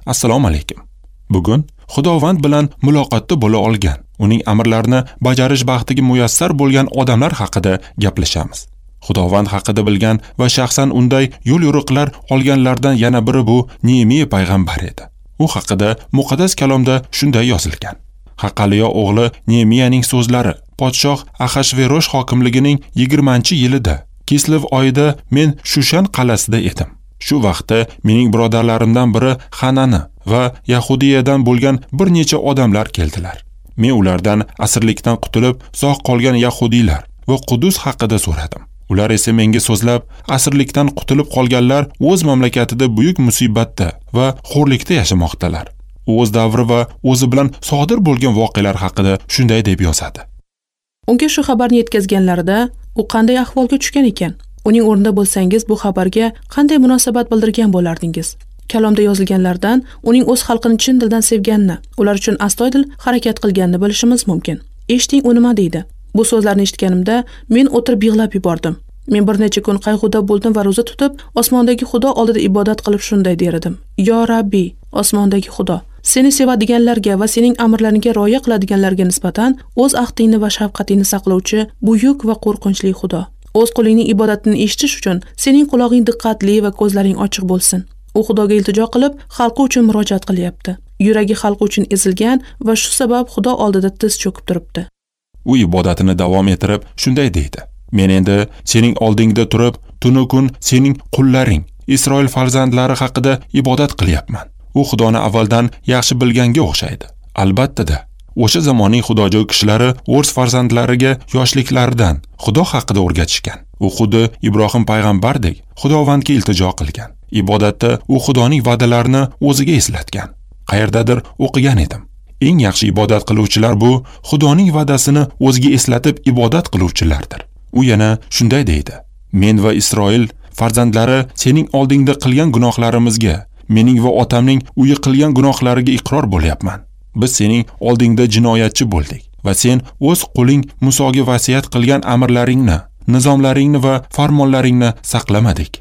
Assalomu alaykum. Bugun Xudovand bilan muloqotda bo'la olgan, uning amrlarini bajarish baxtiga muyassar bo'lgan odamlar haqida gaplashamiz. Xudovand haqida bilgan va shaxsan unday yo'l yo'riqlar olganlardan yana biri bu Nehemiya payg'ambar edi. U haqida muqaddas kalomda shunday yozilgan. Haqaliyo o'g'li Nehemiyaning so'zlari. Podshoh Ahashverosh hokimligining 20-yilida, Kislev oyida men Shushan qal'asida edim. Shu vaqtda mening birodarlarimdan biri Hanani va Yahudiyadan bo'lgan bir necha odamlar keldilar. Men ulardan asirlikdan qutulib sog' qolgan yahudiylar va Qudus haqida so'radim. Ular esa menga so'zlab, asirlikdan qutulib qolganlar o'z mamlakatida buyuk musibatda va xo'rlikda yashamoqdalar. O'z davri va o'zi bilan sodir bo'lgan voqealar haqida shunday deb yozadi. Unga shu xabarni yetkazganlarida u qanday ahvolga tushgan ekan? Uning o'rnida bo'lsangiz bu xabarga qanday munosabat bildirgan bo'lardingiz? Kalomda yozilganlardan uning o'z xalqini chin dildan sevganini, ular uchun astoydil harakat qilganini bilishimiz mumkin. Eshiting, u nima deydi? Bu so'zlarni eshitganimda men o'tirib yig'lab yubordim. Men bir necha kun qayg'uda bo'ldim va roza tutib, osmondagi Xudo oldida ibodat qilib shunday der edim: Yo Rabbiy, osmondagi Xudo, seni sevadiganlarga va sening amrlaringga rioya qiladiganlarga nisbatan o'z ahdingni va shafqatingni saqlovchi buyuk va qo'rqinchli Xudo. O'z qo'lingning ibodatini eshitish uchun sening quloqing diqqatli va ko'zlaring ochiq bo'lsin. U Xudoga iltijo qilib, xalqi uchun murojaat qilyapti. Yuragi xalqi uchun ezilgan va shu sabab Xudo oldida tiz cho'kib turibdi. U ibodatini davom ettirib shunday deydi: Men endi sening oldingda turib, tunu kun sening qullaring, Isroil farzandlari haqida ibodat qilyapman. U Xudoni avvaldan yaxshi bilganga o'xshaydi. Albatta-da, o'sha zamonning xudojo'y kishilari o'z farzandlariga yoshliklaridan Xudo haqida o'rgatishgan. U xuddi Ibrohim payg'ambardek Xudovandga iltijo qilgan. Ibodatda u Xudoning va'dalarini o'ziga eslatgan. Qayerdadir o'qigan edim. Eng yaxshi ibodat qiluvchilar bu Xudoning va'dasini o'ziga eslatib ibodat qiluvchilardir. U yana shunday deydi: Men va Isroil farzandlari sening oldingda qilgan gunohlarimizga, mening va otamning uyi qilgan gunohlariga iqror bo'lyapman. Biz sening oldingda jinoyatchi bo'ldik va sen o'z qo'ling Musoga vasiyat qilgan amrlaringni, nizomlaringni va farmonlaringni saqlamadik.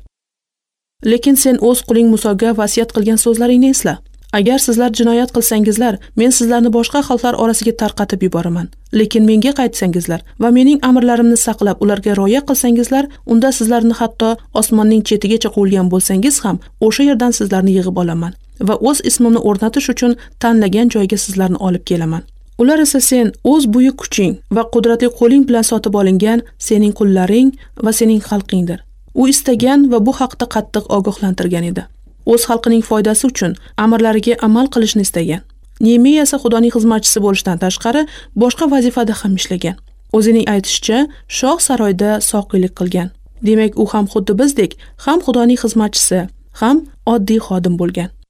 Lekin sen o'z qo'ling Musoga vasiyat qilgan so'zlaringni esla. Agar sizlar jinoyat qilsangizlar, men sizlarni boshqa xalqlar orasiga tarqatib yuboraman. Lekin menga qaytsangizlar va mening amrlarimni saqlab ularga rioya qilsangizlar, unda sizlarni hatto osmonning chetigacha qo'yilgan bo'lsangiz ham, o'sha yerdan sizlarni yig'ib olaman va o'z ismimni o'rnatish uchun tanlagan joyga sizlarni olib kelaman. Ular esa sen o'z buyuk kuching va qudratli qo'ling bilan sotib olingan sening qullaring va sening xalqingdir. U istagan va bu haqda qattiq ogohlantirgan edi. O'z xalqining foydasi uchun amrlariga amal qilishni istagan. Nehemiya esa Xudoning xizmatchisi bo'lishdan tashqari boshqa vazifada ham ishlagan. O'zining aytishicha, shoh saroyda soqiylik qilgan. Demak, u ham xuddi bizdek ham Xudoning xizmatchisi, ham oddiy xodim bo'lgan.